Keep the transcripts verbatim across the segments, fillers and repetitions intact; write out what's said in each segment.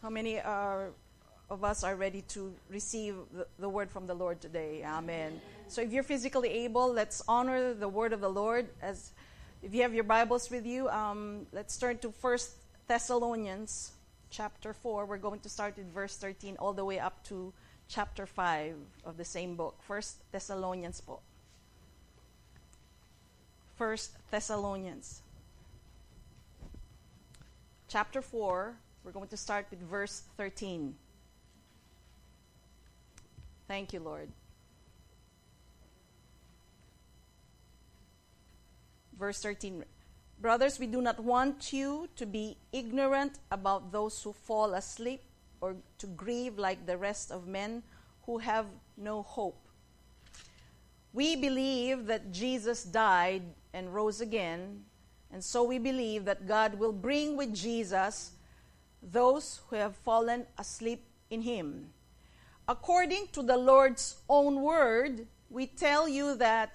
How many are, of us are ready to receive the, the word from the Lord today? Amen. So if you're physically able, let's honor the word of the Lord. As if you have your Bibles with you, um, let's turn to First Thessalonians chapter four. We're going to start in verse thirteen all the way up to chapter five of the same book. First Thessalonians po. First Thessalonians chapter four. We're going to start with verse thirteen. Thank you, Lord. Verse thirteen. Brothers, we do not want you to be ignorant about those who fall asleep or to grieve like the rest of men who have no hope. We believe that Jesus died and rose again, and so we believe that God will bring with Jesus those who have fallen asleep in him. According to the Lord's own word, we tell you that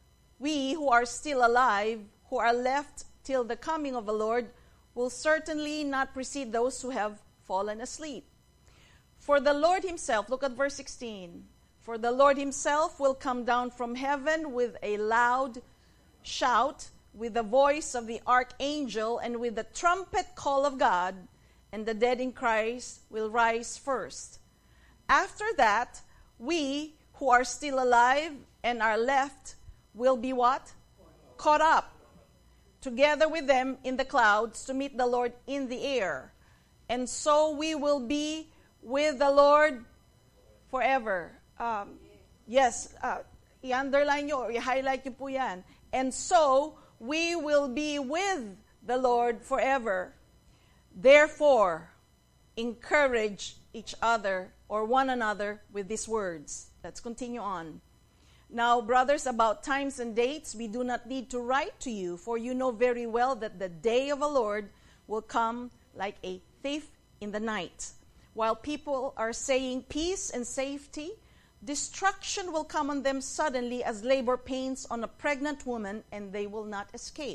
we who are still alive, who are left till the coming of the Lord, will certainly not precede those who have fallen asleep. For the Lord himself, look at verse sixteen, for the Lord himself will come down from heaven with a loud shout, with the voice of the archangel, and with the trumpet call of God, and the dead in Christ will rise first. After that, we who are still alive and are left will be what? Caught up together with them in the clouds to meet the Lord in the air. And so we will be with the Lord forever. Um, yes, uh, i-underline nyo or i-highlight nyo po yan. And so we will be with the Lord forever. Therefore, encourage each other or one another with these words. Let's continue on. Now, brothers, about times and dates, we do not need to write to you, for you know very well that the day of the Lord will come like a thief in the night. While people are saying peace and safety, destruction will come on them suddenly as labor pains on a pregnant woman, and they will not escape.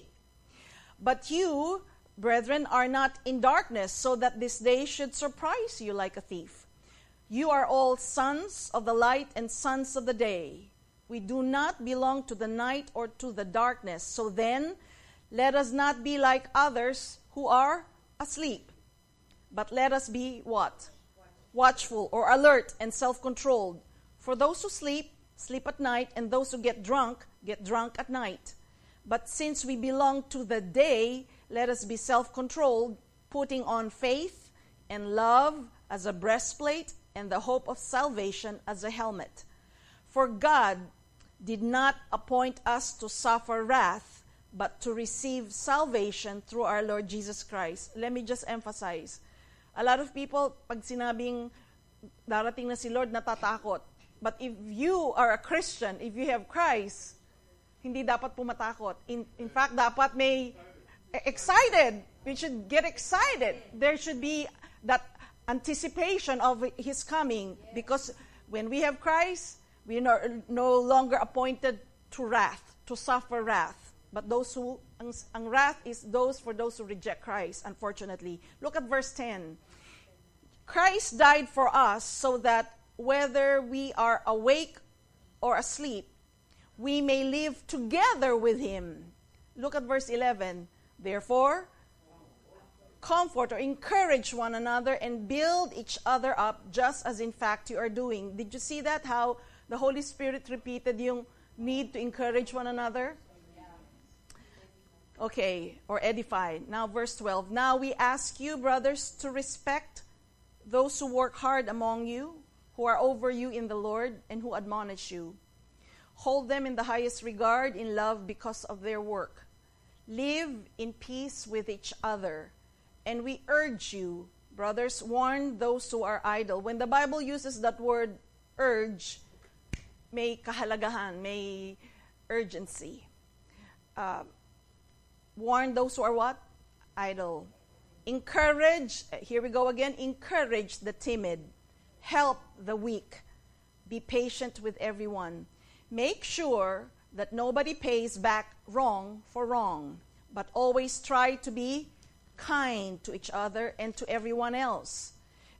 But you, brethren, are not in darkness, so that this day should surprise you like a thief. You are all sons of the light and sons of the day. We do not belong to the night or to the darkness. So then, let us not be like others who are asleep. But let us be what? Watchful or alert and self-controlled. For those who sleep, sleep at night, and those who get drunk, get drunk at night. But since we belong to the day, let us be self-controlled, putting on faith and love as a breastplate and the hope of salvation as a helmet. For God did not appoint us to suffer wrath, but to receive salvation through our Lord Jesus Christ. Let me just emphasize. A lot of people, pag sinabing darating na si Lord, natatakot. But if you are a Christian, if you have Christ, hindi dapat pumatakot. In, in fact, dapat may excited. We should get excited. There should be that anticipation of his coming, because when we have Christ, we are no longer appointed to wrath, to suffer wrath. But those who, ang, ang wrath is those for those who reject Christ, unfortunately. Look at verse ten. Christ died for us so that whether we are awake or asleep, we may live together with him. Look at verse eleven. Therefore, comfort or encourage one another and build each other up, just as in fact you are doing. Did you see that? How the Holy Spirit repeated yung need to encourage one another? Okay, or edify. Now verse twelve. Now we ask you, brothers, to respect those who work hard among you, who are over you in the Lord, and who admonish you. Hold them in the highest regard in love because of their work. Live in peace with each other. And we urge you, brothers, warn those who are idle. When the Bible uses that word urge, may kahalagahan, may urgency. Uh, warn those who are what? Idle. Encourage, here we go again, encourage the timid. Help the weak. Be patient with everyone. Make sure that nobody pays back wrong for wrong, but always try to be kind to each other and to everyone else.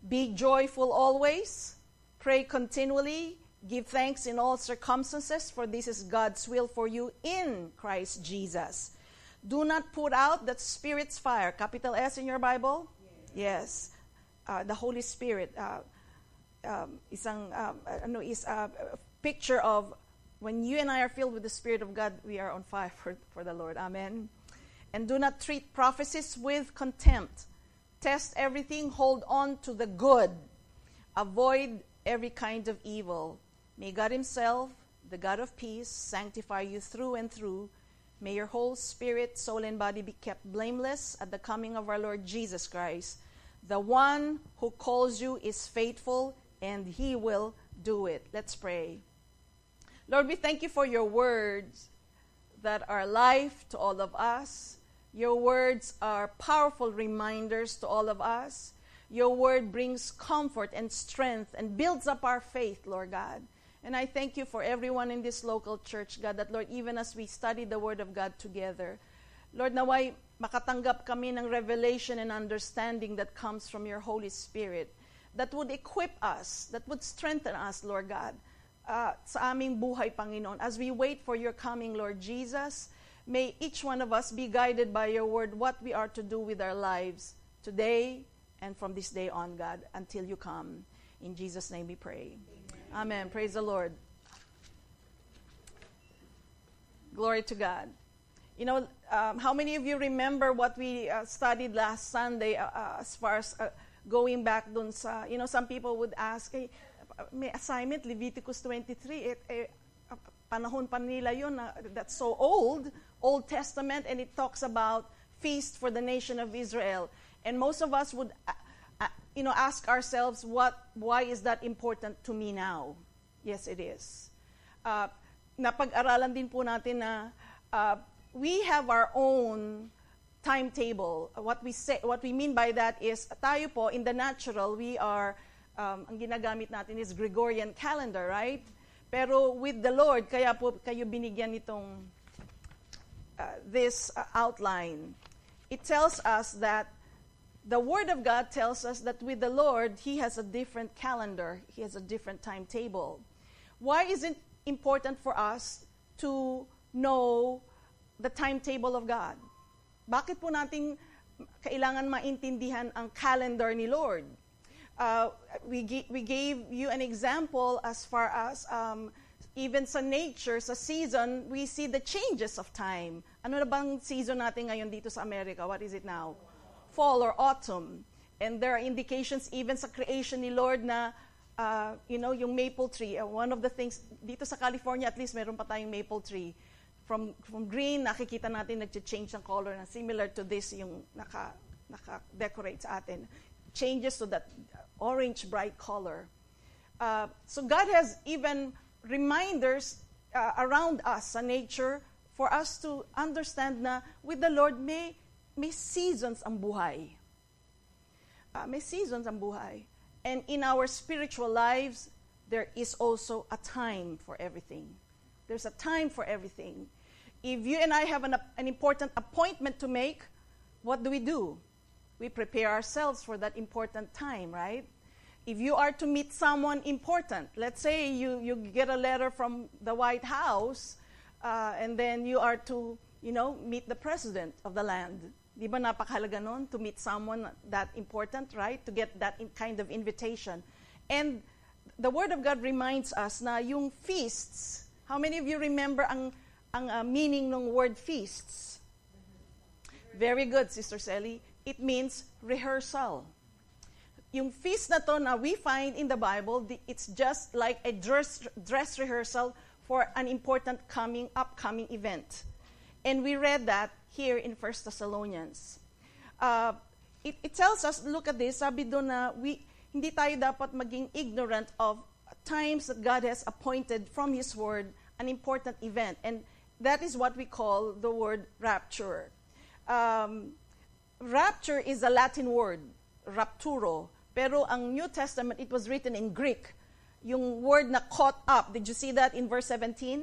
Be joyful always. Pray continually. Give thanks in all circumstances, for this is God's will for you in Christ Jesus. Do not put out that Spirit's fire. Capital S in your Bible? Yes. yes. Uh, the Holy Spirit. Uh, um, isang, um, ano, is a picture of when you and I are filled with the Spirit of God, we are on fire for, for the Lord. Amen. And do not treat prophecies with contempt. Test everything. Hold on to the good. Avoid every kind of evil. May God Himself, the God of peace, sanctify you through and through. May your whole spirit, soul, and body be kept blameless at the coming of our Lord Jesus Christ. The one who calls you is faithful, and He will do it. Let's pray. Lord, we thank you for your words that are life to all of us. Your words are powerful reminders to all of us. Your word brings comfort and strength and builds up our faith, Lord God. And I thank you for everyone in this local church, God, that, Lord, even as we study the Word of God together, Lord, naway makatanggap kami ng revelation and understanding that comes from your Holy Spirit that would equip us, that would strengthen us, Lord God, uh, sa aming buhay, Panginoon. As we wait for your coming, Lord Jesus, may each one of us be guided by your word, what we are to do with our lives today and from this day on, God, until you come. In Jesus' name we pray. Amen. Praise the Lord. Glory to God. You know, um, how many of you remember what we uh, studied last Sunday uh, uh, as far as uh, going back dun sa, you know, some people would ask, hey, may assignment, Leviticus twenty-three, eh, eh, panahon pa nila yun, uh, that's so old, Old Testament, and it talks about feast for the nation of Israel. And most of us would uh, Uh, you know, ask ourselves, what, why is that important to me now? Yes, it is. Uh, napag-aralan din po natin na uh, we have our own timetable. What we say, what we mean by that is, tayo po, in the natural, we are, um, ang ginagamit natin is Gregorian calendar, right? Pero with the Lord, kaya po kayo binigyan nitong uh, this uh, outline. It tells us that the Word of God tells us that with the Lord, He has a different calendar. He has a different timetable. Why is it important for us to know the timetable of God? Bakit po natin kailangan maintindihan ang calendar ni Lord? Uh, we, g- we gave you an example as far as um, even sa nature, sa season, we see the changes of time. Ano na bang season natin ngayon dito sa Amerika? What is it now? Fall or autumn. And there are indications even sa creation ni Lord na, uh, you know, yung maple tree. Uh, one of the things, dito sa California, at least meron pa tayong maple tree. From from green, nakikita natin nag-change ng color na similar to this, yung naka, naka-decorate sa atin. Changes to that orange bright color. Uh, so God has even reminders uh, around us sa nature for us to understand na with the Lord may May seasons ang buhay. Uh, may seasons ang buhay. And in our spiritual lives, there is also a time for everything. There's a time for everything. If you and I have an, an important appointment to make, what do we do? We prepare ourselves for that important time, right? If you are to meet someone important, let's say you, you get a letter from the White House, uh, and then you are to, you know, meet the president of the land. Di ba napakahalaga nun to meet someone that important, right? To get that in kind of invitation. And the Word of God reminds us na yung feasts, how many of you remember ang, ang uh, meaning ng word feasts? Very good, Sister Sally. It means rehearsal. Yung feast na to na we find in the Bible, it's just like a dress, dress rehearsal for an important coming, upcoming event. And we read that here in First Thessalonians. Uh, it, it tells us, look at this, sabi doon na we, hindi tayo dapat maging ignorant of times that God has appointed from His Word an important event. And that is what we call the word rapture. Um, rapture is a Latin word, rapturo. Pero ang New Testament, it was written in Greek. Yung word na caught up, did you see that in verse seventeen?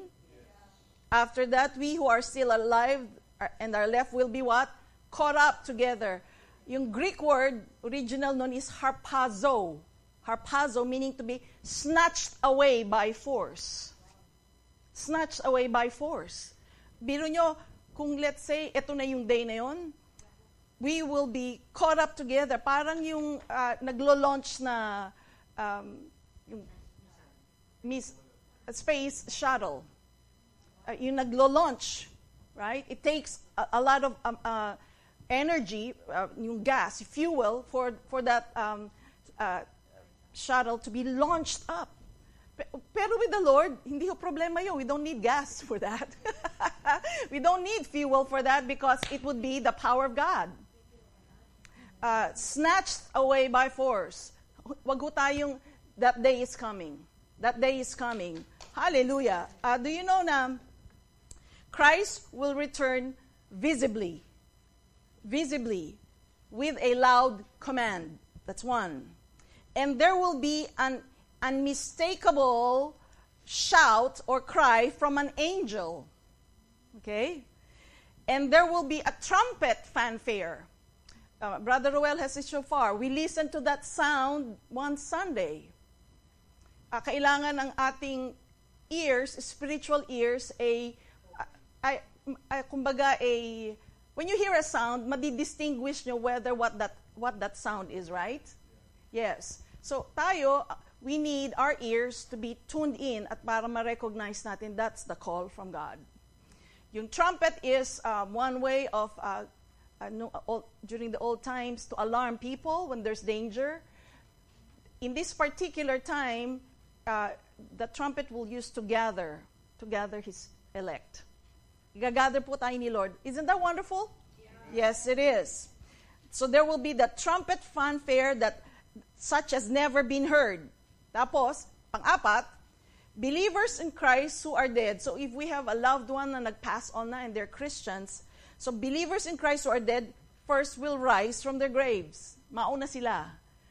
After that, we who are still alive and are left will be what? Caught up together. Yung Greek word, original nun is harpazo. Harpazo meaning to be snatched away by force. Snatched away by force. Biro nyo, kung let's say, ito na yung day na yon, we will be caught up together. Parang yung uh, naglo-launch na um, yung miss, space shuttle. Uh, yung naglo-launch, right? It takes a, a lot of um, uh, energy, uh, yung gas, fuel, for, for that um, uh, shuttle to be launched up. Pero with the Lord, hindi ho problema yun. We don't need gas for that. We don't need fuel for that because it would be the power of God. Uh, snatched away by force. Wag ho tayong, that day is coming. That day is coming. Hallelujah. Uh, do you know na Christ will return visibly. Visibly. With a loud command. That's one. And there will be an unmistakable shout or cry from an angel. Okay? And there will be a trumpet fanfare. Uh, Brother Roel has it so far. We listened to that sound one Sunday. Uh, kailangan ng ating ears, spiritual ears, a, a, a, a kumbaga a, when you hear a sound, madidistinguish nyo whether what that, what that sound is, right? Yes. So tayo, we need our ears to be tuned in at para ma-recognize natin that's the call from God. Yung trumpet is uh, one way of, uh, uh, no, old, during the old times, to alarm people when there's danger. In this particular time, uh, the trumpet will use to gather, to gather His elect. Gagather po tayo ni Lord. Isn't that wonderful? Yeah. Yes, it is. So there will be the trumpet fanfare that such as never been heard. Tapos, pang-apat, believers in Christ who are dead. So if we have a loved one na nag-pass on na and they're Christians, so believers in Christ who are dead first will rise from their graves. Mauna sila.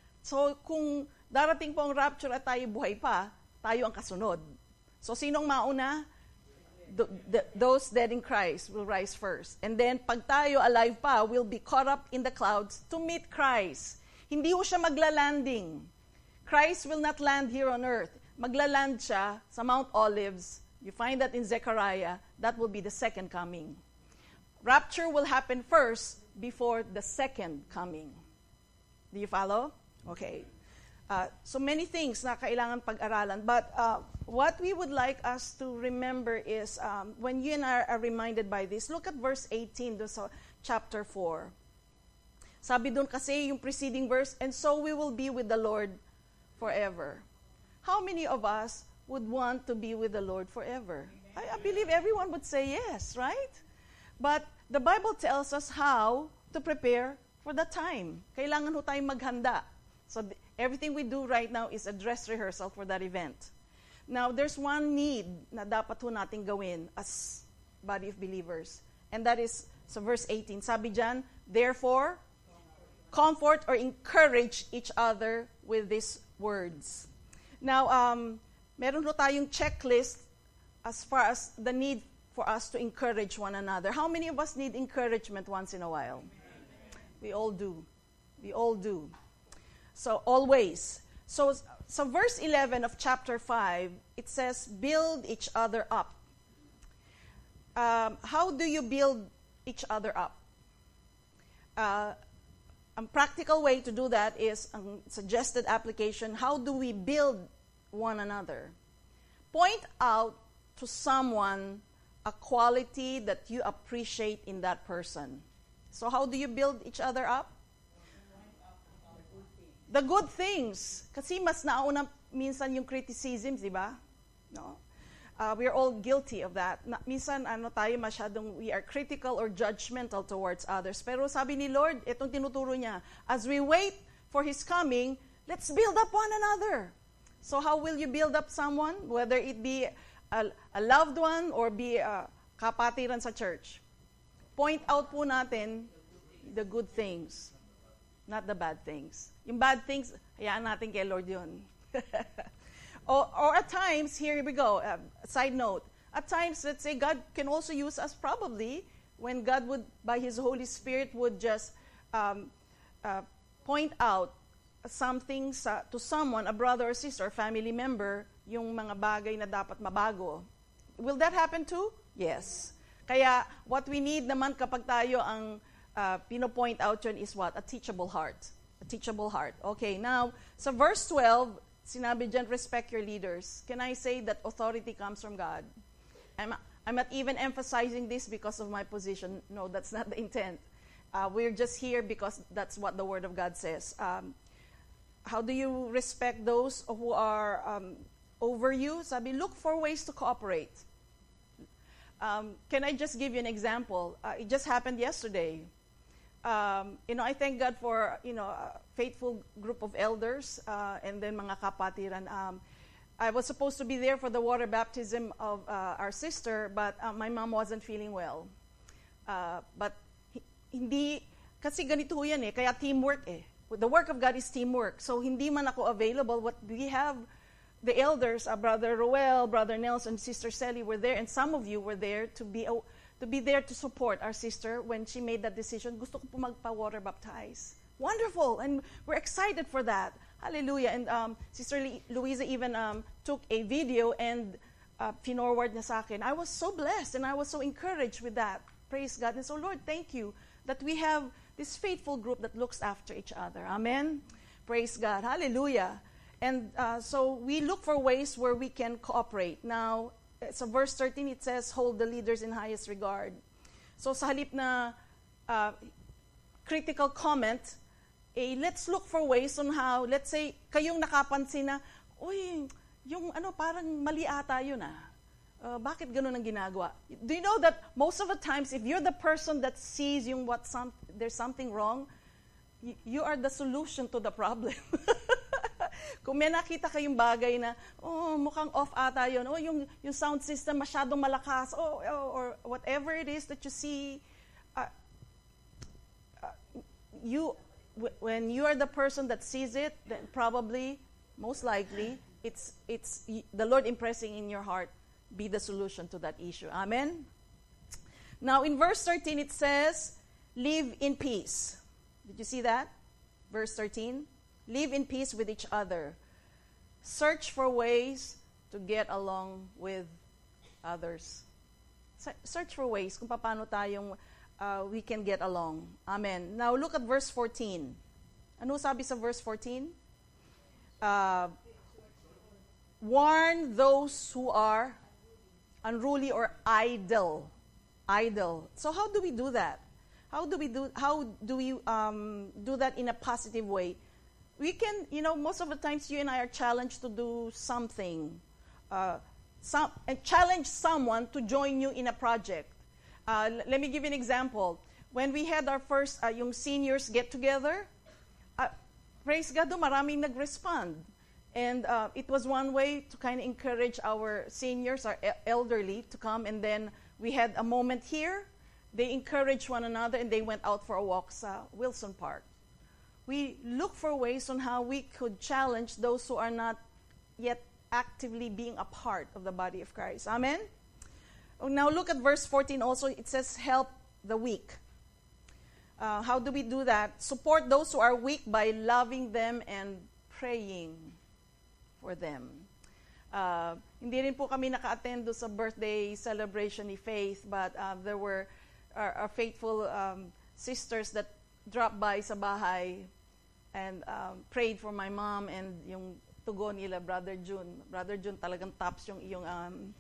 So kung darating po ang rapture at tayo buhay pa, tayo ang kasunod. So sinong mauna? The, the, those dead in Christ will rise first. And then pag tayo alive pa, we'll be caught up in the clouds to meet Christ. Hindi ho siya magla-landing. Christ will not land here on earth. Magla-land siya sa Mount Olives. You find that in Zechariah. That will be the second coming. Rapture will happen first before the second coming. Do you follow? Okay. Uh, so many things na kailangan pag-aralan. But uh, what we would like us to remember is, um, when you and I are reminded by this, look at verse eighteen do sa chapter four. Sabi doon kasi yung preceding verse, and so we will be with the Lord forever. How many of us would want to be with the Lord forever? I, I believe everyone would say yes, right? But the Bible tells us how to prepare for that time. Kailangan ho tayong maghanda. So th- everything we do right now is a dress rehearsal for that event. Now, there's one need na dapat ho nating gawin as body of believers. And that is, so verse eighteen, sabi dyan, therefore, comfort or encourage each other with these words. Now, um, meron ho tayong checklist as far as the need for us to encourage one another. How many of us need encouragement once in a while? We all do. We all do. So, always. So, so verse eleven of chapter five, it says, build each other up. Um, how do you build each other up? Uh, A practical way to do that is a suggested application. How do we build one another? Point out to someone a quality that you appreciate in that person. So how do you build each other up? The good things. Kasi mas nauna minsan yung criticisms, di ba? No? Uh, we are all guilty of that. Na, minsan, ano tayo, masyadong, we are critical or judgmental towards others. Pero sabi ni Lord, itong tinuturo niya, as we wait for His coming, let's build up one another. So how will you build up someone? Whether it be a, a loved one or be a kapatiran sa church. Point out po natin the good things, not the bad things. Yung bad things, hayaan natin kay Lord yun. Or, or at times, here we go, uh, side note, at times, let's say God can also use us probably when God would, by His Holy Spirit, would just um, uh, point out something sa, to someone, a brother or sister, family member, yung mga bagay na dapat mabago. Will that happen too? Yes. Kaya what we need naman kapag tayo ang uh, pino-point out yun is what? A teachable heart. A teachable heart. Okay, now, sa verse twelve, sinabi dyan, respect your leaders. Can I say that authority comes from God? I'm, I'm not even emphasizing this because of my position. No, that's not the intent. Uh, we're just here because that's what the Word of God says. Um, how do you respect those who are um, over you? Sabi, look for ways to cooperate. Um, can I just give you an example? Uh, it just happened yesterday. Um, you know, I thank God for, you know, a faithful group of elders uh, and then mga kapatiran. Um, I was supposed to be there for the water baptism of uh, our sister, but uh, my mom wasn't feeling well. Uh, but hindi, kasi ganito yan eh, kaya teamwork eh. The work of God is teamwork. So hindi man ako available, what we have, the elders, uh, Brother Roel, Brother Nelson, Sister Sally were there, and some of you were there to be uh, to be there to support our sister when she made that decision. Gusto ko po magpa-water baptize. Wonderful, and we're excited for that. Hallelujah. And um, Sister Louisa even um, took a video and uh, pinorward niya sa akin. I was so blessed and I was so encouraged with that. Praise God. And so, Lord, thank you that we have this faithful group that looks after each other. Amen. Praise God. Hallelujah. And uh, so we look for ways where we can cooperate. Now, so verse thirteen, it says, hold the leaders in highest regard. So sa halip na uh, critical comment, eh, let's look for ways on how, let's say, kayong nakapansin na, uy, yung ano, parang mali ata yun ah. Uh, bakit ganun ang ginagawa? Do you know that most of the times, if you're the person that sees yung what some, there's something wrong, you, you are the solution to the problem. Kung may nakita kayong bagay na, oh, mukhang off ata yun, oh, yung, yung sound system masyadong malakas, oh, oh, or whatever it is that you see, uh, uh, you, w- when you are the person that sees it, then probably, most likely, it's, it's the Lord impressing in your heart, be the solution to that issue. Amen? Now, in verse thirteen, it says, live in peace. Did you see that? Verse thirteen. Live in peace with each other. Search for ways to get along with others. Search for ways kung paano tayong uh, we can get along. Amen. Now look at verse fourteen. Ano sabi sa verse fourteen? Uh, warn those who are unruly or idle. Idle. So how do we do that? How do we do? How do we um, do that in a positive way? We can, you know, most of the times you and I are challenged to do something, uh, some, and challenge someone to join you in a project. Uh, l- let me give you an example. When we had our first, uh, yung seniors get together, uh, praise God, do maraming nag-respond. And uh, it was one way to kind of encourage our seniors, our e- elderly, to come. And then we had a moment here. They encouraged one another, and they went out for a walk sa Wilson Park. We look for ways on how we could challenge those who are not yet actively being a part of the body of Christ. Amen? Oh, now look at verse fourteen also. It says, help the weak. Uh, how do we do that? Support those who are weak by loving them and praying for them. Uh, hindi rin po kami naka-attend sa birthday celebration ni Faith, but uh, there were our, our faithful um, sisters that dropped by sa bahay and um, prayed for my mom and yung tugon nila, Brother June. Brother June, talagang tops yung iyong um,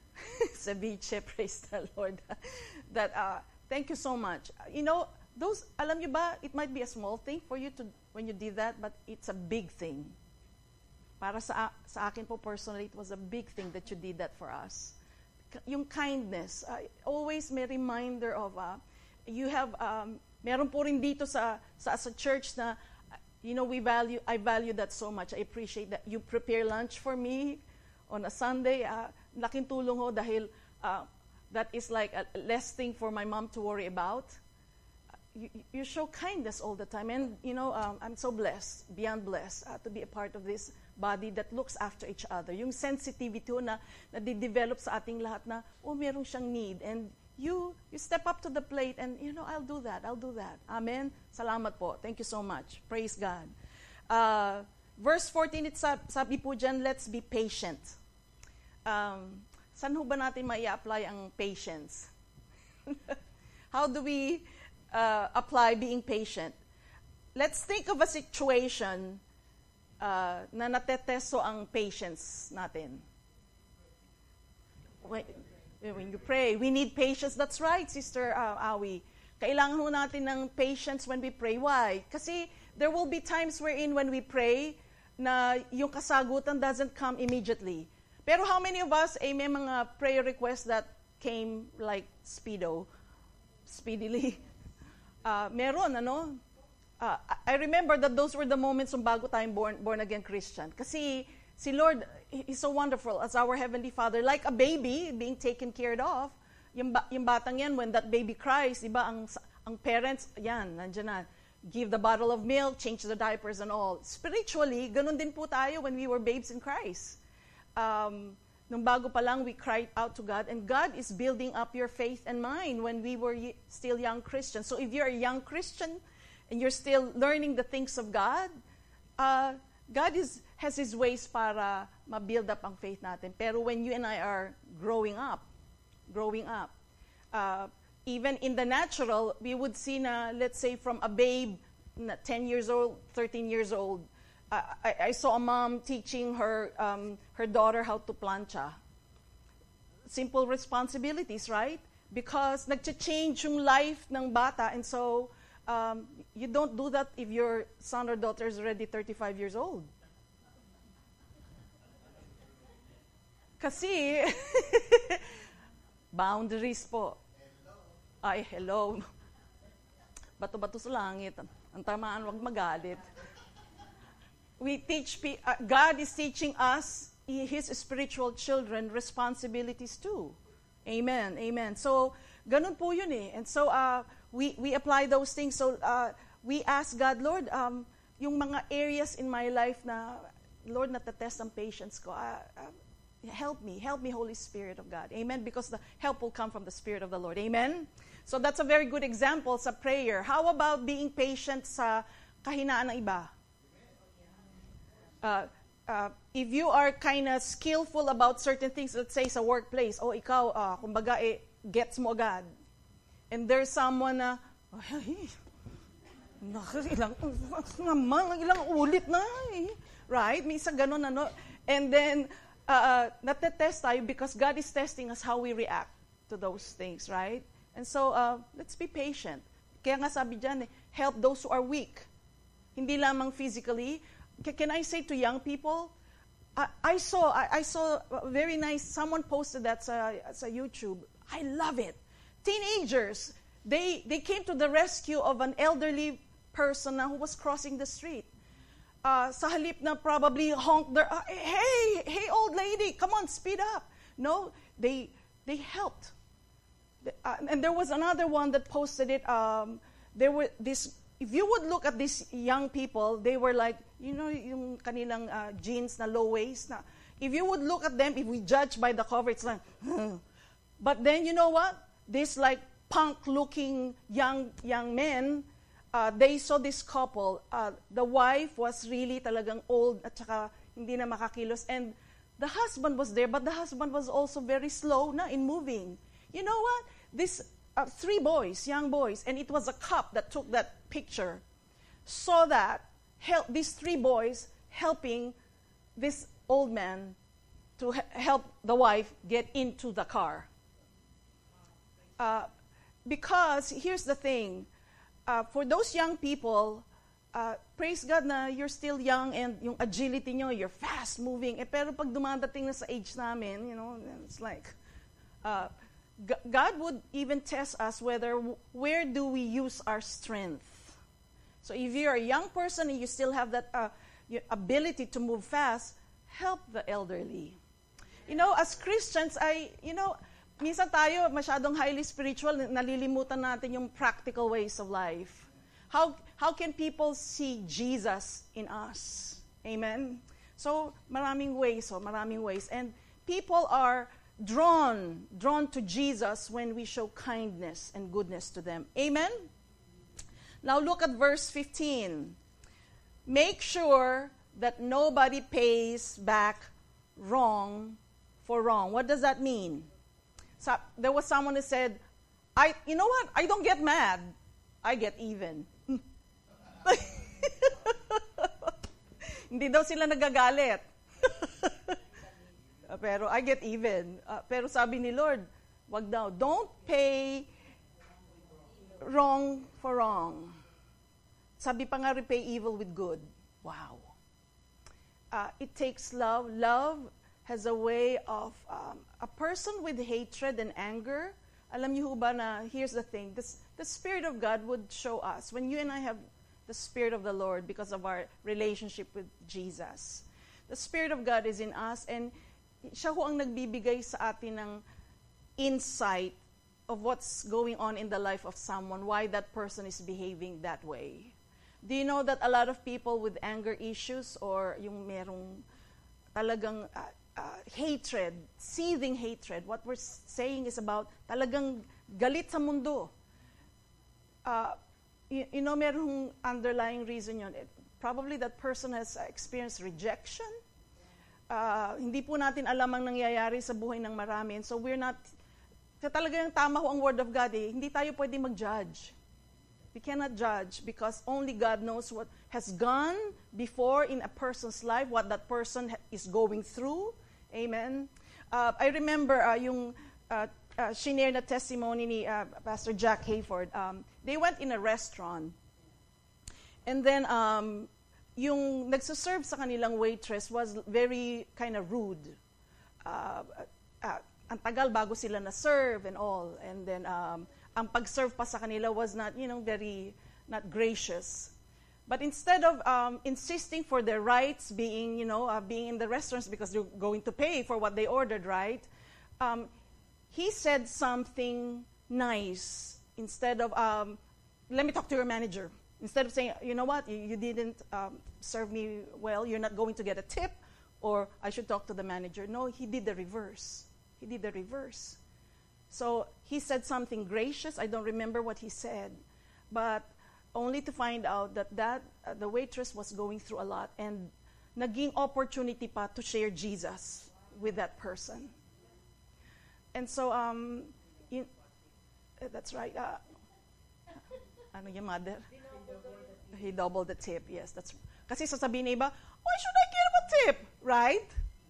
ceviche, praise the Lord. That, uh, thank you so much. You know, those, alam niyo ba, it might be a small thing for you to, when you did that, but it's a big thing. Para sa, sa akin po personally, it was a big thing that you did that for us. Yung kindness, uh, always may reminder of, uh, you have, um, meron po rin dito sa, sa, sa church na, you know, we value, I value that so much. I appreciate that you prepare lunch for me on a Sunday. Uh, laking tulong ho dahil uh, that is like a less thing for my mom to worry about. You, you show kindness all the time. And, you know, um, I'm so blessed, beyond blessed, uh, to be a part of this body that looks after each other. Yung sensitivity na, na di-develop sa ating lahat na, oh, meron siyang need. And you you step up to the plate and, you know, I'll do that, I'll do that. Amen? Salamat po. Thank you so much. Praise God. Uh, verse fourteen, it sab- sabi po dyan, let's be patient. Um, saan ho ba natin mai-apply ang patience? How do we uh, apply being patient? Let's think of a situation uh, na natetesto ang patience natin. When, when you pray, we need patience. That's right, Sister uh, Awi. Kailangan ho natin ng patience when we pray. Why? Kasi there will be times wherein when we pray na yung kasagutan doesn't come immediately. Pero how many of us, eh, may mga prayer requests that came like speedo, speedily? Uh, meron, ano? Uh, I remember that those were the moments ng bago tayong born, born again Christian. Kasi si Lord, He's so wonderful as our Heavenly Father. Like a baby being taken care of, yung, ba, yung batang yan, when that baby cries, di ba, ang, ang parents, yan, nandiyan na, give the bottle of milk, change the diapers and all. Spiritually, ganun din po tayo when we were babes in Christ. Um, nung bago pa lang, we cried out to God, and God is building up your faith and mine when we were y- still young Christians. So if you're a young Christian, and you're still learning the things of God, uh, God is, has His ways para ma-build up ang faith natin. Pero when you and I are growing up, growing up, uh, even in the natural, we would see na, let's say, from a babe, na ten years old, thirteen years old, uh, I, I saw a mom teaching her, um, her daughter how to plancha. Simple responsibilities, right? Because nag-change yung life ng bata, and so, Um, you don't do that if your son or daughter is already thirty-five years old. Kasi, boundaries po. Hello. Ay, hello. Bato-bato sa langit. Ang tamaan, wag magalit. We teach, uh, God is teaching us, His spiritual children, responsibilities too. Amen, amen. So, ganun po yun eh. And so, uh, we we apply those things. So, uh, we ask God, Lord, um, yung mga areas in my life na, Lord, natatest ang patience ko, uh, uh, help me, help me, Holy Spirit of God. Amen? Because the help will come from the Spirit of the Lord. Amen? So, that's a very good example sa prayer. How about being patient sa kahinaan ng iba? Uh, uh, if you are kind of skillful about certain things, let's say sa workplace, o ikaw, uh, kumbaga, eh, gets mo agad. And there's someone na, ay, ilang, naman, ilang ulit na, eh. Right? May isa ganun, ano. And then, uh, natetest tayo because God is testing us how we react to those things, right? And so, uh, let's be patient. Kaya nga sabi dyan, eh, help those who are weak. Hindi lamang physically. Can I say to young people, I, I saw, I, I saw very nice, someone posted that sa, sa YouTube. I love it. Teenagers, they they came to the rescue of an elderly person na who was crossing the street. Uh, sa halip na probably honk their, uh, hey, hey, old lady, come on, speed up. No, they they helped. Uh, and there was another one that posted it. Um, there were this. If you would look at these young people, they were like, you know, yung kanilang uh, jeans na low waist na. If you would look at them, if we judge by the cover, it's like, hmm. But then you know what? This like punk-looking young young men, uh, they saw this couple. Uh, the wife was really talagang old at saka hindi na makakilos. And the husband was there, but the husband was also very slow na in moving. You know what? This uh, three boys, young boys, and it was a cop that took that picture, saw that, help these three boys helping this old man to ha- help the wife get into the car. Uh, because here's the thing, uh, for those young people, uh, praise God na you're still young and yung agility nyo, you're fast moving. Eh, pero pag dumadating na sa age namin, you know, it's like, uh, G- God would even test us whether, where do we use our strength? So if you're a young person and you still have that uh, ability to move fast, help the elderly. You know, as Christians, I, you know, minsan tayo masyadong highly spiritual, nalilimutan natin yung practical ways of life. How how can people see Jesus in us? Amen? So, maraming ways, oh, maraming ways. And people are drawn, drawn to Jesus when we show kindness and goodness to them. Amen? Now look at verse fifteen. Make sure that nobody pays back wrong for wrong. What does that mean? So, there was someone who said, I, you know what? I don't get mad. I get even. Hindi daw sila nagagalit. Pero I get even. Uh, pero sabi ni Lord, wag daw. Don't pay wrong for wrong. Sabi pa nga, repay evil with good. Wow. Uh, it takes love. Love has a way of, um, a person with hatred and anger, alam niyo ba na, here's the thing, this, the Spirit of God would show us, when you and I have the Spirit of the Lord because of our relationship with Jesus, the Spirit of God is in us, and siya ho ang nagbibigay sa atin ng insight of what's going on in the life of someone, why that person is behaving that way. Do you know that a lot of people with anger issues or yung merong talagang uh, uh, hatred, seething hatred, what we're saying is about talagang galit sa mundo. Uh, you, you know, merong underlying reason yun. It, probably that person has uh, experienced rejection. Uh, hindi po natin alam ang nangyayari sa buhay ng marami. And so we're not, talagang tama ho ang Word of God eh, hindi tayo pwede mag-judge. We cannot judge because only God knows what has gone before in a person's life, what that person is going through. Amen. Uh, I remember uh, yung uh, uh, shinare na testimony ni uh, Pastor Jack Hayford. Um, they went in a restaurant. And then um, yung nagsaserve sa kanilang waitress was very kind of rude. Uh, uh, ang tagal bago sila na-serve and all. And then um, ang pag-serve pa sa kanila was not, you know, very, not gracious. But instead of um, insisting for their rights, being, you know, uh, being in the restaurants because they're going to pay for what they ordered, right? Um, he said something nice instead of, um, let me talk to your manager. Instead of saying, you know what, you, you didn't um, serve me well, you're not going to get a tip, or I should talk to the manager. No, he did the reverse. He did the reverse. So he said something gracious. I don't remember what he said, but only to find out that, that uh, the waitress was going through a lot and naging opportunity pa to share Jesus with that person. And so, um, in, uh, that's right. Uh, ano yung mother? He doubled the tip. Yes, that's. Kasi sasabihin na iba, why should I give a tip? Right?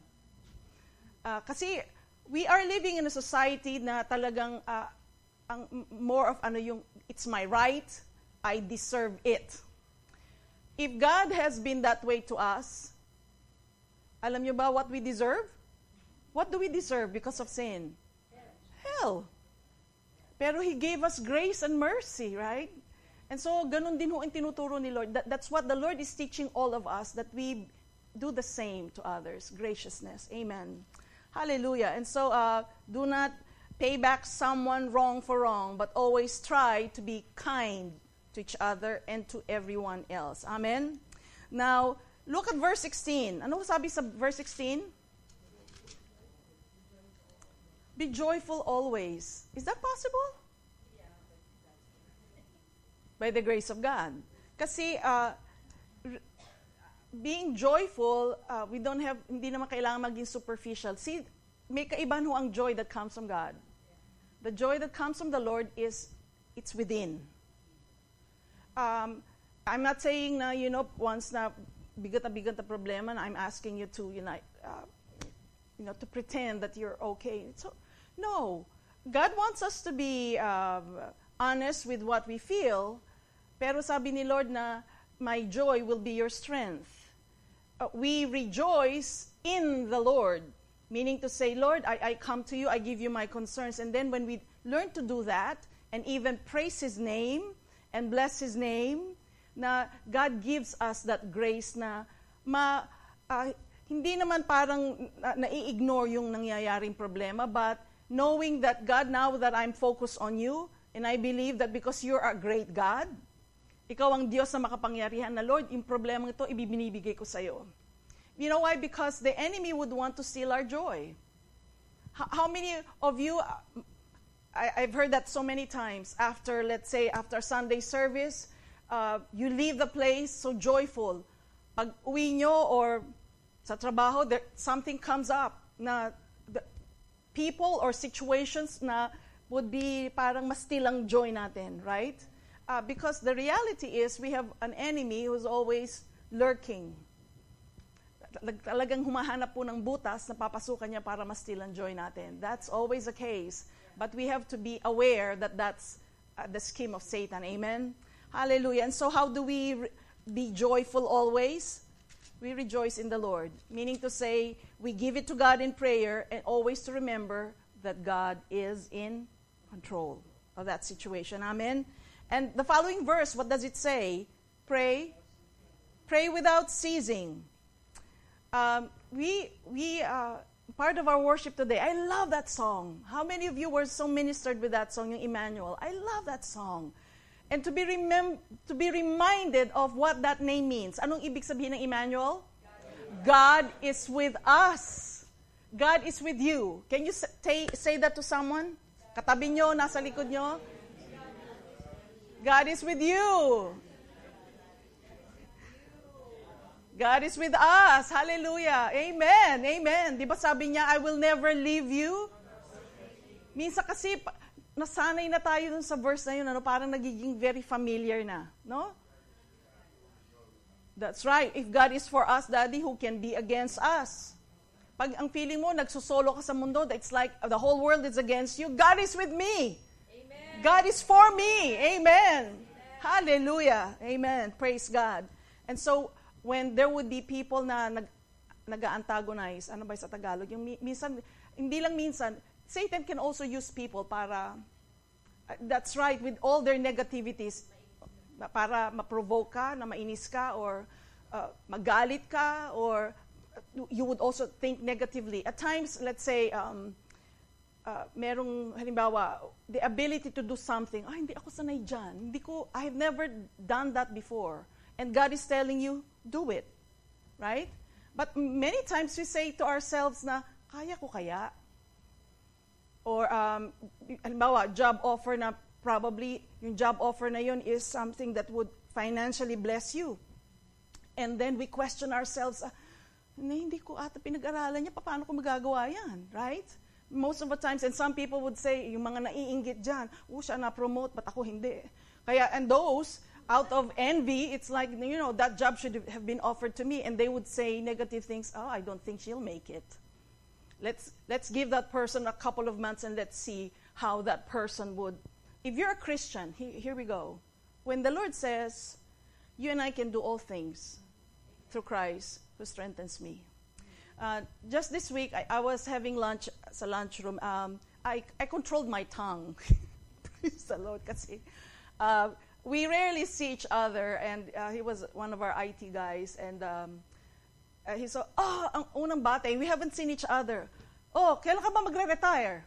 Uh, kasi we are living in a society na talagang uh, ang more of ano yung it's my right, I deserve it. If God has been that way to us, alam niyo ba what we deserve? What do we deserve because of sin? Hell. Pero He gave us grace and mercy, right? And so ganun din ho ang tinuturo ni Lord. That, that's what the Lord is teaching all of us, that we do the same to others. Graciousness. Amen. Hallelujah. And so, uh, do not pay back someone wrong for wrong, but always try to be kind to each other and to everyone else. Amen? Now, look at verse sixteen. Ano sabi sa verse sixteen? Be joyful always. Is that possible? By the grace of God. Kasi, uh, being joyful, uh, we don't have, hindi naman kailangan maging superficial. See, may kaibahan ho ang joy that comes from God. The joy that comes from the Lord is, it's within. Um, I'm not saying na, you know, once na bigat na bigat na problema, na I'm asking you to, you know, uh, you know, to pretend that you're okay. So, no. God wants us to be uh, honest with what we feel, pero sabi ni Lord na, my joy will be your strength. Uh, we rejoice in the Lord, meaning to say, Lord, I, I come to you, I give you my concerns. And then when we learn to do that, and even praise His name, and bless His name, na God gives us that grace na ma, uh, hindi naman parang uh, nai-ignore yung nangyayaring problema, but knowing that God, now that I'm focused on you, and I believe that because you're a great God, ikaw ang Diyos na makapangyarihan na, Lord, yung problema ito, ibibinibigay ko sa'yo. You know why? Because the enemy would want to steal our joy. How, how many of you, I, I've heard that so many times, after, let's say, after Sunday service, uh, you leave the place so joyful. Pag uwi nyo or sa trabaho, there, something comes up na the people or situations na would be parang mastilang joy natin, right? Uh, because the reality is we have an enemy who's always lurking. Talagang humahanap po ng butas na papasukan niya para mastilang joy natin. That's always the case. But we have to be aware that that's uh, the scheme of Satan. Amen? Hallelujah. And so how do we re- be joyful always? We rejoice in the Lord. Meaning to say, we give it to God in prayer and always to remember that God is in control of that situation. Amen? And the following verse, what does it say? Pray. Pray without ceasing. Um, we, we, uh, part of our worship today, I love that song. How many of you were so ministered with that song, yung Emmanuel? I love that song. And to be remem- to be reminded of what that name means. Anong ibig sabihin ng Emmanuel? God is with us. God is with you. Can you say, say that to someone? Katabi nyo, nasa likod nyo. God is with you. God is with us. Hallelujah. Amen. Amen. Di ba sabi niya, I will never leave you? Minsan kasi, nasanay na tayo dun sa verse na yun, ano, parang nagiging very familiar na. No? That's right. If God is for us, Daddy, who can be against us? Pag ang feeling mo, nagsusolo ka sa mundo, it's like the whole world is against you. God is with me. Amen. God is for me. Amen. Amen. Hallelujah. Amen. Praise God. And so, when there would be people na nag, nag-antagonize, ano ba sa Tagalog? Yung minsan, hindi lang minsan, Satan can also use people para, uh, that's right, with all their negativities, para ma-provoke ka, na mainis ka, or uh, magalit ka, or you would also think negatively. At times, let's say, um, uh, merong, halimbawa, the ability to do something, ah, hindi ako sanay dyan. Hindi ko, I have never done that before. And God is telling you, do it. Right? But many times we say to ourselves na, kaya ko kaya? Or, um, halimbawa, job offer na probably, yung job offer na yun is something that would financially bless you. And then we question ourselves, ah, na hindi ko ata pinag-aralan niya, paano ko magagawa yan? Right? Most of the times, and some people would say, yung mga naiinggit dyan, oh, siya na-promote, ba't ako hindi? Kaya, and those, out of envy, it's like, you know, that job should have been offered to me, and they would say negative things, oh, I don't think she'll make it. Let's, let's give that person a couple of months and let's see how that person would. If you're a Christian, he, here we go. When the Lord says, you and I can do all things through Christ who strengthens me. Uh, just this week, I, I was having lunch sa lunchroom. Um, I, I controlled my tongue. Praise the Lord. Kasi, uh, we rarely see each other, and uh, he was one of our I T guys, and um, uh, he said, oh, ang unang bata, we haven't seen each other. Oh, kailan ka ba magre-retire?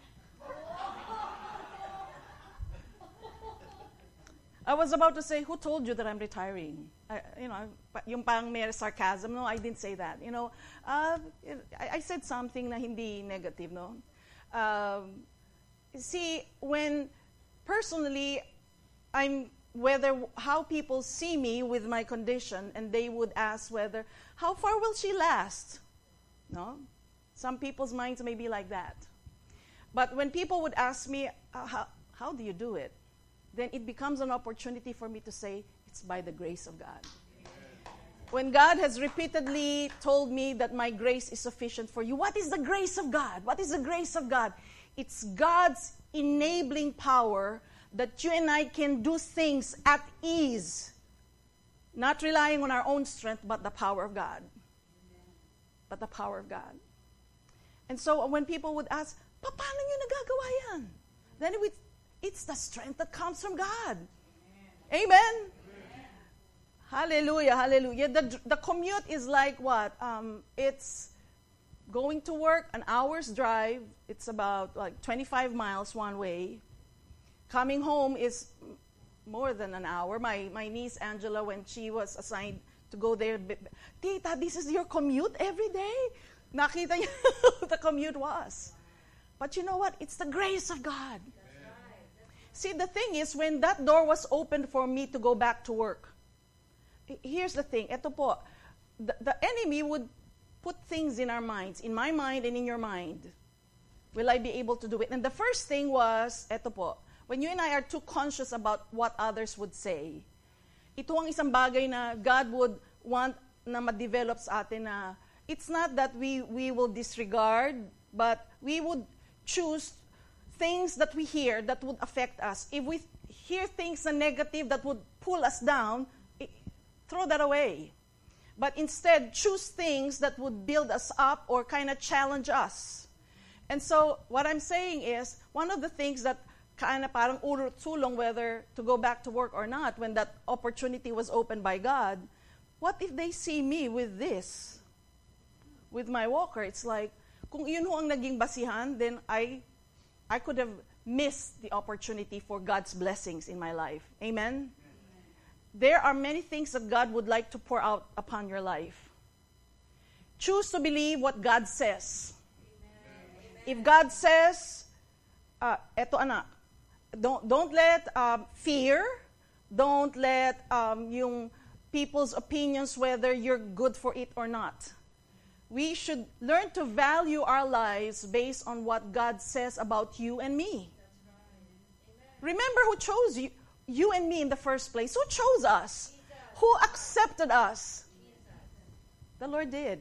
I was about to say, who told you that I'm retiring? I, you know, yung parang may sarcasm. No, I didn't say that. You know, uh, I, I said something na hindi negative, no? Um, see, when personally, I'm, whether, how people see me with my condition, and they would ask whether, how far will she last? No? Some people's minds may be like that. But when people would ask me, uh, how, how do you do it? Then it becomes an opportunity for me to say, it's by the grace of God. When God has repeatedly told me that my grace is sufficient for you, what is the grace of God? What is the grace of God? It's God's enabling power that you and I can do things at ease, not relying on our own strength, but the power of God. But the power of God. And so when people would ask, paano nyo nagagawa yan? Then it would, it's the strength that comes from God. Amen? Amen. Hallelujah, hallelujah. The, the commute is like what? Um, it's going to work, an hour's drive. It's about like twenty-five miles one way. Coming home is more than an hour. My, my niece Angela, when she was assigned to go there, Tita, this is your commute every day? Nakita niya what the commute was. But you know what? It's the grace of God. See, the thing is, when that door was opened for me to go back to work, here's the thing. Ito po, the, the enemy would put things in our minds, in my mind and in your mind. Will I be able to do it? And the first thing was, ito po, when you and I are too conscious about what others would say, ito ang isang bagay na God would want na ma-develop sa atin na it's not that we, we will disregard, but we would choose things that we hear that would affect us. If we hear things na negative that would pull us down, throw that away. But instead, choose things that would build us up or kind of challenge us. And so, what I'm saying is, one of the things that kind of parang urot sulong whether to go back to work or not, when that opportunity was opened by God, what if they see me with this? With my walker? It's like, kung yun ho ang naging basihan, then I I could have missed the opportunity for God's blessings in my life. Amen? Amen? There are many things that God would like to pour out upon your life. Choose to believe what God says. Amen. If God says, uh, eto anak, don't, don't let um, fear, don't let um, yung people's opinions whether you're good for it or not. We should learn to value our lives based on what God says about you and me. Right. Remember who chose you, you and me in the first place. Who chose us? Jesus. Who accepted us? Jesus. The Lord did.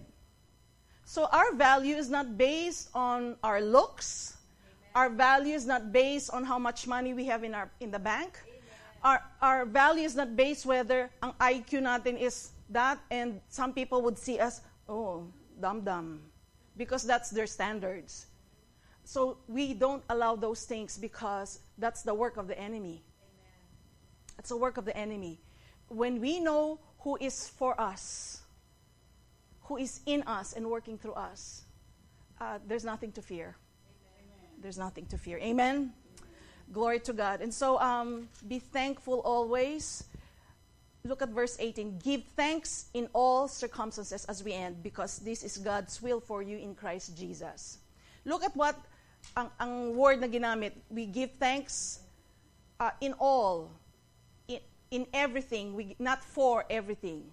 So our value is not based on our looks. Amen. Our value is not based on how much money we have in our in the bank. Our, our value is not based whether ang I Q natin is that, and some people would see us, oh, dumb-dumb, because that's their standards. So we don't allow those things because that's the work of the enemy. Amen. It's the work of the enemy. When we know who is for us, who is in us and working through us, uh, there's nothing to fear. Amen. There's nothing to fear. Amen? Glory to God. And so um, be thankful always. Look at verse eighteen. Give thanks in all circumstances as we end, because this is God's will for you in Christ Jesus. Look at what ang, ang word na ginamit. We give thanks uh, in all, in, in everything, we, not for everything.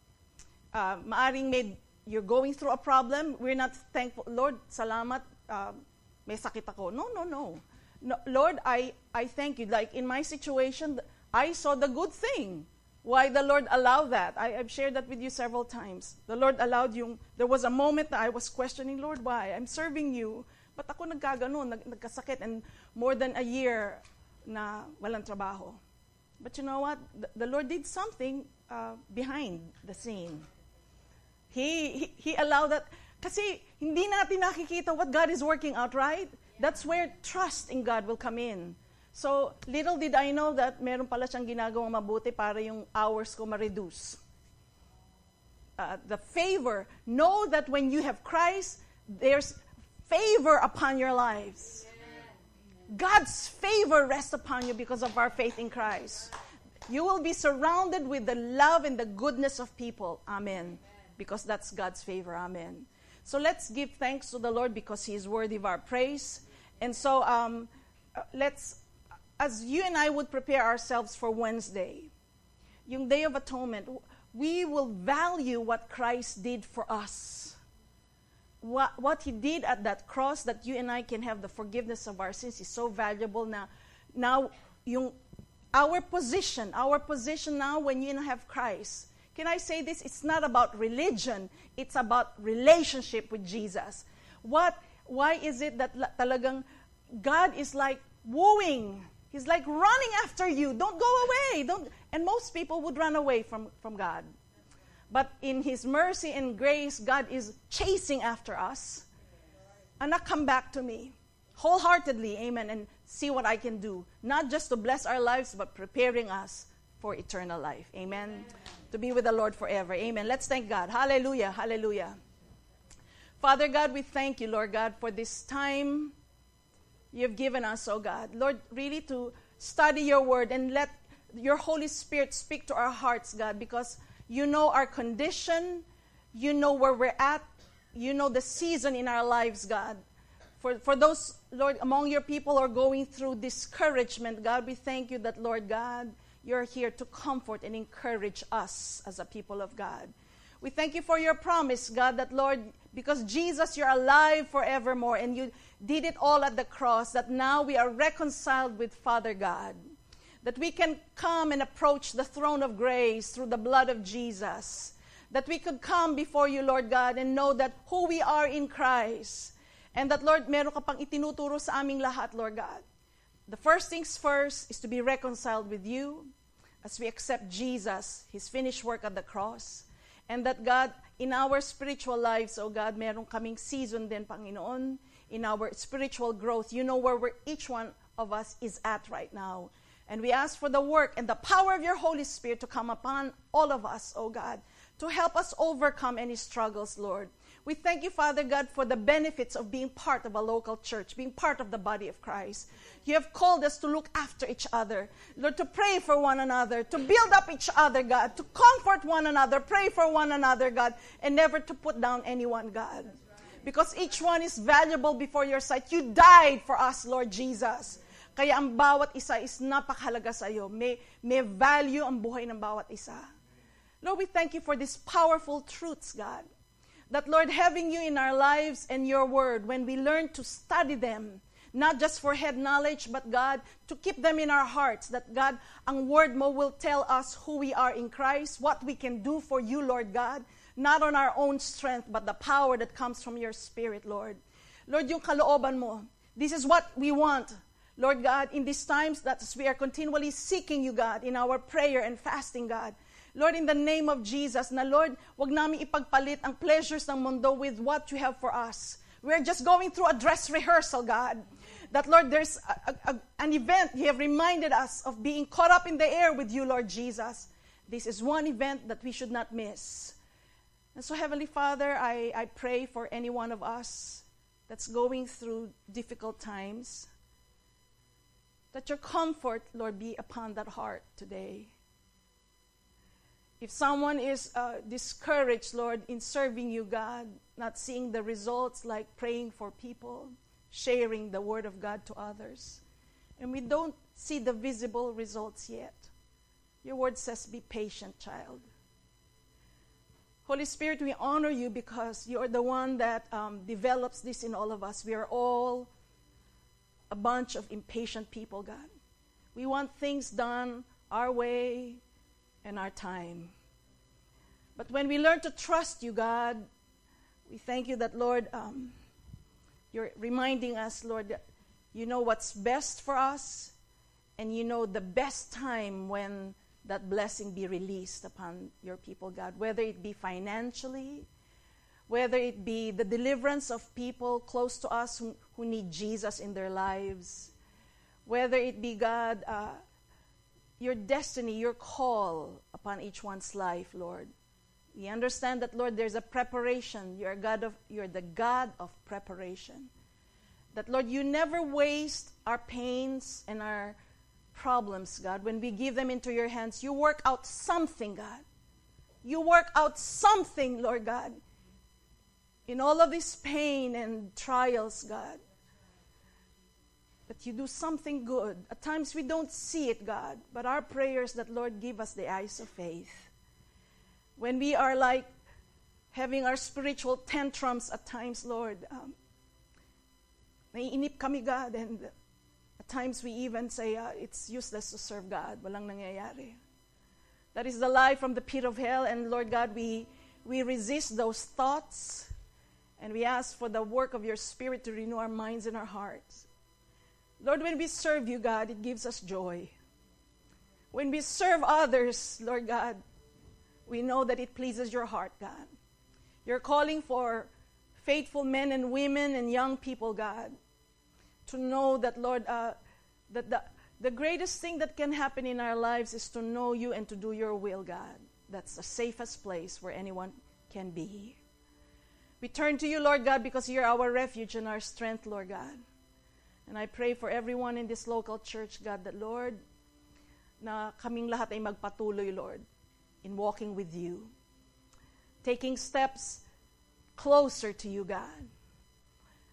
Uh, maaring may, you're going through a problem, we're not thankful. Lord, salamat, uh, may sakit ako. No, no, no. No, Lord, I, I thank you. Like in my situation, I saw the good thing. Why the Lord allowed that? I, I've shared that with you several times. The Lord allowed you. There was a moment that I was questioning, Lord, why? I'm serving you. Ba't ako nagkaganon, nag, nagkasakit, and more than a year na walang trabaho. But you know what? The, the Lord did something uh, behind the scene. He, he, he allowed that. Kasi hindi natin nakikita what God is working out, right? That's where trust in God will come in. So, little did I know that meron pala siyang ginagawang mabuti para yung hours ko ma-reduce. Uh, the favor. Know that when you have Christ, there's favor upon your lives. Amen. God's favor rests upon you because of our faith in Christ. You will be surrounded with the love and the goodness of people. Amen. Amen. Because that's God's favor. Amen. So let's give thanks to the Lord because He is worthy of our praise. And so um, uh, let's, as you and I would prepare ourselves for Wednesday, yung Day of Atonement, we will value what Christ did for us. What, what He did at that cross, that you and I can have the forgiveness of our sins, is so valuable na. Now, yung, our position, our position now when you and I have Christ, can I say this? It's not about religion. It's about relationship with Jesus. What? Why is it that la- talagang God is like wooing? He's like running after you. Don't go away. Don't. And most people would run away from, from God. But in His mercy and grace, God is chasing after us. Anak, come back to me. Wholeheartedly, amen, and see what I can do. Not just to bless our lives, but preparing us for eternal life. Amen. Amen. To be with the Lord forever. Amen. Let's thank God. Hallelujah. Hallelujah. Father God, we thank you, Lord God, for this time you've given us, oh God. Lord, really to study your word and let your Holy Spirit speak to our hearts, God, because you know our condition, you know where we're at, you know the season in our lives, God. For, for those, Lord, among your people who are going through discouragement, God, we thank you that, Lord God, you're here to comfort and encourage us as a people of God. We thank you for your promise, God, that, Lord, because Jesus, you're alive forevermore, and you did it all at the cross, that now we are reconciled with Father God, that we can come and approach the throne of grace through the blood of Jesus, that we could come before you, Lord God, and know that who we are in Christ, and that, Lord, meron ka pang itinuturo sa aming lahat, Lord God. The first things first is to be reconciled with you as we accept Jesus, his finished work at the cross. And that, God, in our spiritual lives, oh God, meron kaming season din, Panginoon, in our spiritual growth. You know where we're, each one of us is at right now. And we ask for the work and the power of your Holy Spirit to come upon all of us, oh God, to help us overcome any struggles, Lord. We thank you, Father God, for the benefits of being part of a local church, being part of the body of Christ. You have called us to look after each other, Lord, to pray for one another, to build up each other, God, to comfort one another, pray for one another, God, and never to put down anyone, God. Because each one is valuable before your sight. You died for us, Lord Jesus. Kaya ang bawat isa is napakahalaga sa iyo. May, may value ang buhay ng bawat isa. Lord, we thank you for these powerful truths, God. That, Lord, having you in our lives and your word, when we learn to study them, not just for head knowledge, but, God, to keep them in our hearts, that, God, ang word mo will tell us who we are in Christ, what we can do for you, Lord God, not on our own strength, but the power that comes from your Spirit, Lord. Lord, yung kalooban mo, this is what we want, Lord God, in these times that we are continually seeking you, God, in our prayer and fasting, God. Lord, in the name of Jesus, na Lord, wag namin ipagpalit ang pleasures ng mundo with what you have for us. We're just going through a dress rehearsal, God. That, Lord, there's a, a, an event. You have reminded us of being caught up in the air with you, Lord Jesus. This is one event that we should not miss. And so, Heavenly Father, I, I pray for any one of us that's going through difficult times, that your comfort, Lord, be upon that heart today. If someone is uh, discouraged, Lord, in serving you, God, not seeing the results like praying for people, sharing the word of God to others, and we don't see the visible results yet, your word says, be patient, child. Holy Spirit, we honor you because you are the one that um, develops this in all of us. We are all a bunch of impatient people, God. We want things done our way and our time. But when we learn to trust you, God, we thank you that, Lord, um, you're reminding us, Lord, that you know what's best for us, and you know the best time when that blessing be released upon your people, God, whether it be financially, whether it be the deliverance of people close to us who, who need Jesus in their lives, whether it be, God, uh, your destiny, your call upon each one's life, Lord. We understand that, Lord, there's a preparation. You're a God of, you're the God of preparation. That, Lord, you never waste our pains and our problems, God. When we give them into your hands, you work out something, God. You work out something, Lord God, in all of this pain and trials, God. That you do something good. At times we don't see it, God, but our prayers that, Lord, give us the eyes of faith. When we are like having our spiritual tantrums at times, Lord, um, naiinip kami, God, and at times we even say, uh, it's useless to serve God. Walang nangyayari. That is the lie from the pit of hell, and Lord God, we, we resist those thoughts, and we ask for the work of your Spirit to renew our minds and our hearts. Lord, when we serve you, God, it gives us joy. When we serve others, Lord God, we know that it pleases your heart, God. You're calling for faithful men and women and young people, God, to know that, Lord, uh, that the, the greatest thing that can happen in our lives is to know you and to do your will, God. That's the safest place where anyone can be. We turn to you, Lord God, because you're our refuge and our strength, Lord God. And I pray for everyone in this local church, God, that, Lord, na kaming lahat ay magpatuloy, Lord, in walking with you, taking steps closer to you, God.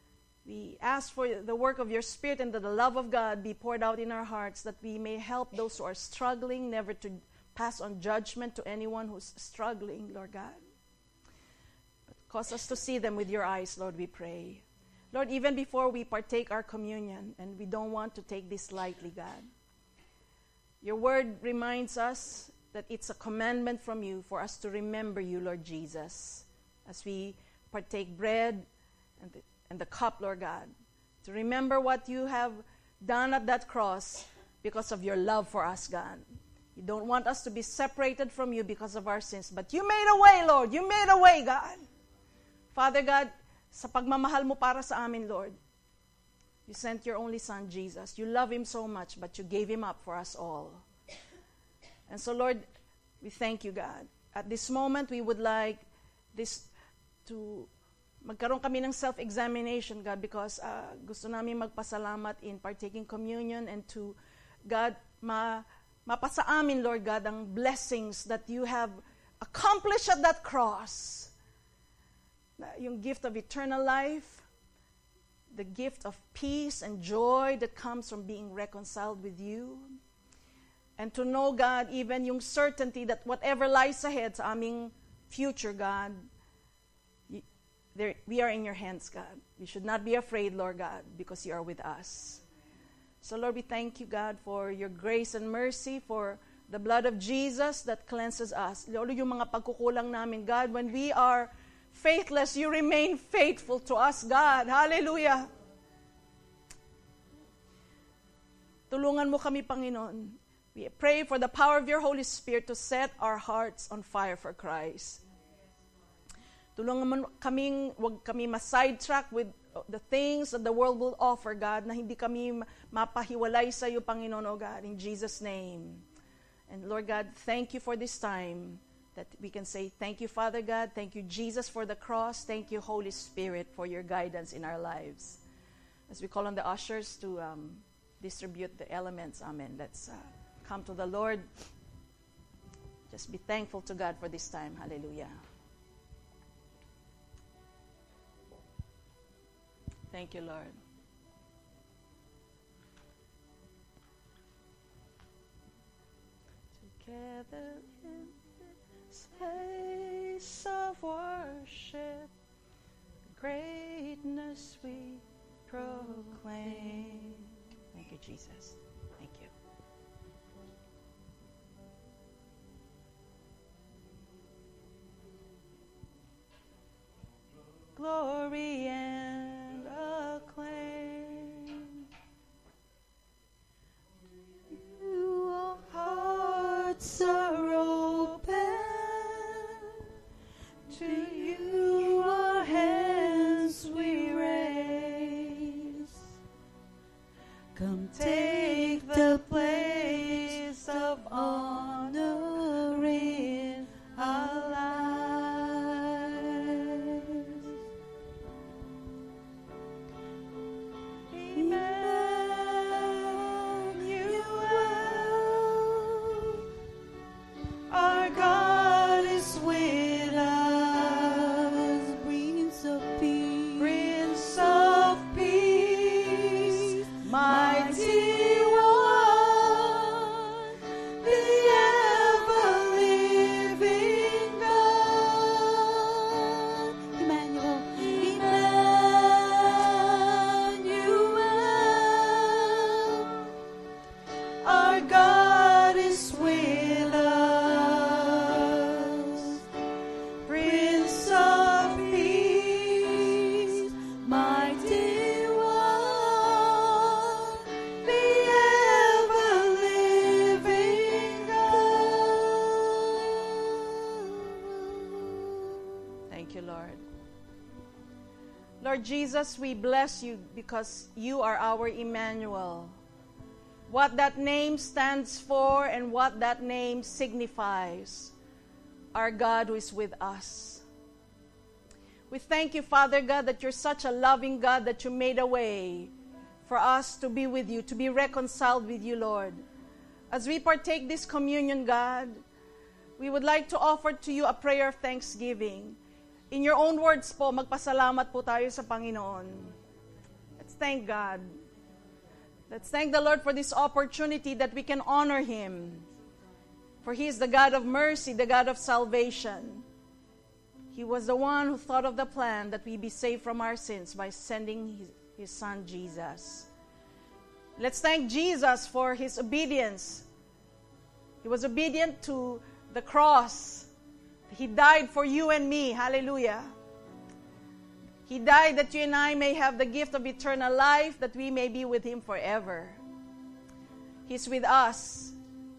We ask for the work of your Spirit and that the love of God be poured out in our hearts, that we may help those who are struggling, never to pass on judgment to anyone who's struggling, Lord God. But cause us to see them with your eyes, Lord, we pray. Lord, even before we partake our communion, and we don't want to take this lightly, God, your word reminds us that it's a commandment from you for us to remember you, Lord Jesus, as we partake bread and the, and the cup, Lord God, to remember what you have done at that cross because of your love for us, God. You don't want us to be separated from you because of our sins, but you made a way, Lord. You made a way, God. Father God, sa pagmamahal mo para sa amin, Lord, you sent your only Son, Jesus. You love him so much, but you gave him up for us all. And so, Lord, we thank you, God. At this moment, we would like this to magkaroon kami ng self-examination, God, because uh, gusto namin magpasalamat in partaking communion and to, God, ma mapasa amin, Lord God, ang blessings that you have accomplished at that cross. Yung gift of eternal life, the gift of peace and joy that comes from being reconciled with you. And to know, God, even yung certainty that whatever lies ahead sa aming future, God, you, there, we are in your hands, God. We should not be afraid, Lord God, because you are with us. So, Lord, we thank you, God, for your grace and mercy, for the blood of Jesus that cleanses us. Lord, yung mga pagkukulang namin, God, when we are faithless, you remain faithful to us, God. Hallelujah. Tulungan mo kami, Panginoon. We pray for the power of your Holy Spirit to set our hearts on fire for Christ. Tulungan mo kaming, wag kami ma-sidetrack with the things that the world will offer, God, na hindi kami mapahiwalay sa iyo, Panginoon, O God, in Jesus' name. And Lord God, thank you for this time that we can say, thank you, Father God, thank you, Jesus, for the cross, thank you, Holy Spirit, for your guidance in our lives. As we call on the ushers to um, distribute the elements, amen, let's uh, come to the Lord. Just be thankful to God for this time. Hallelujah. Thank you, Lord. Together in this place of worship, greatness we proclaim. Thank you, Jesus. Thank you. Glory and acclaim. You, our hearts are open. To you our hands we raise. Come take the place of honor in our lives. Emmanuel, our God is with us. Prince of Peace, Prince of Peace, mighty one, the ever-living God. Emmanuel, Emmanuel, our God is with us. Prince of Peace, mighty one, the ever-living God. Thank you, Lord. Lord Jesus, we bless you because you are our Emmanuel. What that name stands for and what that name signifies, our God who is with us. We thank you, Father God, that you're such a loving God that you made a way for us to be with you, to be reconciled with you, Lord. As we partake this communion, God, we would like to offer to you a prayer of thanksgiving. In your own words po, magpasalamat po tayo sa Panginoon. thank God. Let's thank the Lord for this opportunity that we can honor Him. For He is the God of mercy, the God of salvation. He was the one who thought of the plan that we be saved from our sins by sending His, his Son, Jesus. Let's thank Jesus for His obedience. He was obedient to the cross. He died for you and me. Hallelujah. He died that you and I may have the gift of eternal life, that we may be with Him forever. He's with us.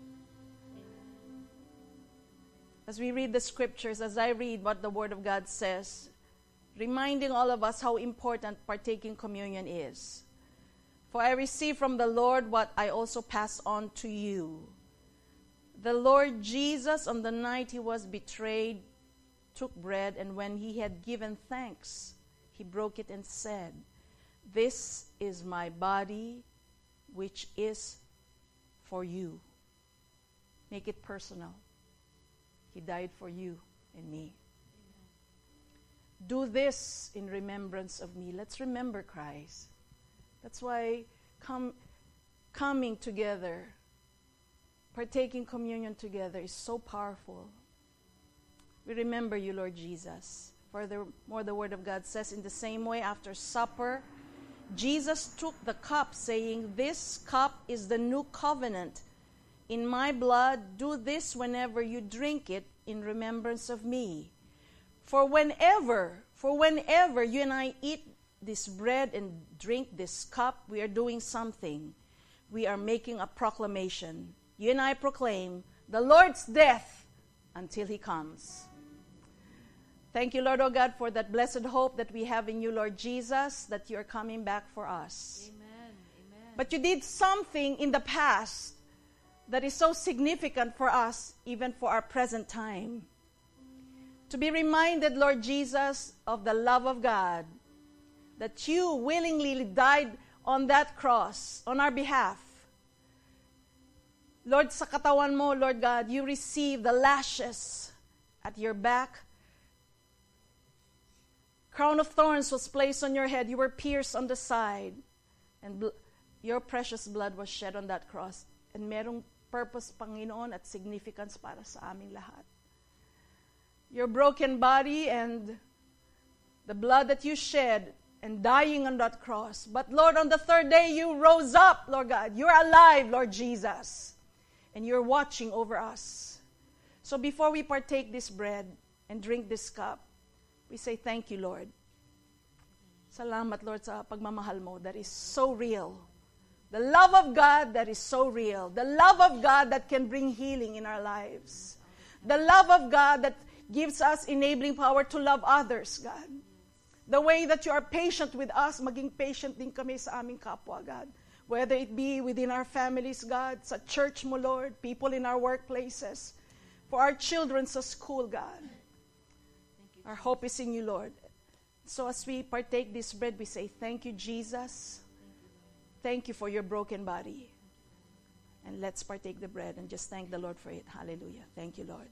As we read the scriptures, as I read what the Word of God says, reminding all of us how important partaking communion is. For I received from the Lord what I also pass on to you. The Lord Jesus, on the night He was betrayed, took bread, and when He had given thanks, He broke it and said, "This is my body, which is for you." Make it personal. He died for you and me. Amen. Do this in remembrance of me. Let's remember Christ. That's why come, coming together, partaking communion together is so powerful. We remember you, Lord Jesus. Furthermore, the Word of God says, in the same way, after supper, Jesus took the cup, saying, "This cup is the new covenant in my blood. Do this whenever you drink it in remembrance of me. For whenever, for whenever you and I eat this bread and drink this cup, we are doing something. We are making a proclamation. You and I proclaim the Lord's death until He comes." Thank you, Lord, oh God, for that blessed hope that we have in you, Lord Jesus, that you are coming back for us. Amen. Amen. But you did something in the past that is so significant for us, even for our present time. To be reminded, Lord Jesus, of the love of God, that you willingly died on that cross on our behalf. Lord, sa katawan mo, Lord God, you received the lashes at your back. Crown of thorns was placed on your head. You were pierced on the side. And bl- your precious blood was shed on that cross. And merong purpose, Panginoon, at significance para sa aming lahat. Your broken body and the blood that you shed and dying on that cross. But Lord, on the third day you rose up, Lord God. You're alive, Lord Jesus. And you're watching over us. So before we partake this bread and drink this cup, we say thank you, Lord. Salamat, Lord, sa pagmamahal mo that is so real. The love of God that is so real. The love of God that can bring healing in our lives. The love of God that gives us enabling power to love others, God. The way that you are patient with us, maging patient din kami sa aming kapwa, God. Whether it be within our families, God, sa church mo, Lord, people in our workplaces, for our children sa school, God. Our hope is in you, Lord. So as we partake this bread, we say, thank you, Jesus. Thank you for your broken body. And let's partake the bread and just thank the Lord for it. Hallelujah. Thank you, Lord.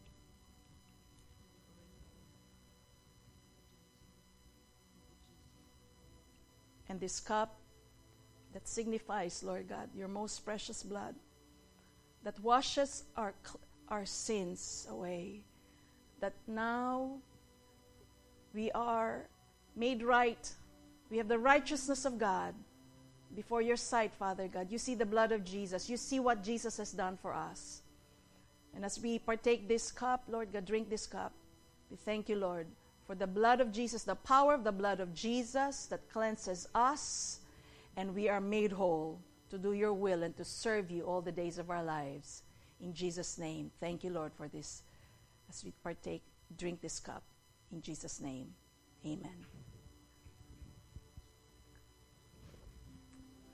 And this cup that signifies, Lord God, your most precious blood that washes our, our sins away. That now we are made right. We have the righteousness of God before your sight, Father God. You see the blood of Jesus. You see what Jesus has done for us. And as we partake this cup, Lord God, drink this cup, we thank you, Lord, for the blood of Jesus, the power of the blood of Jesus that cleanses us, and we are made whole to do your will and to serve you all the days of our lives. In Jesus' name, thank you, Lord, for this. As we partake, drink this cup. In Jesus' name, amen.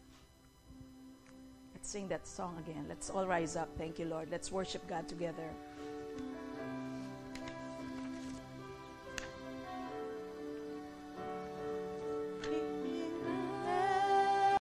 Let's sing that song again. Let's all rise up. Thank you, Lord. Let's worship God together.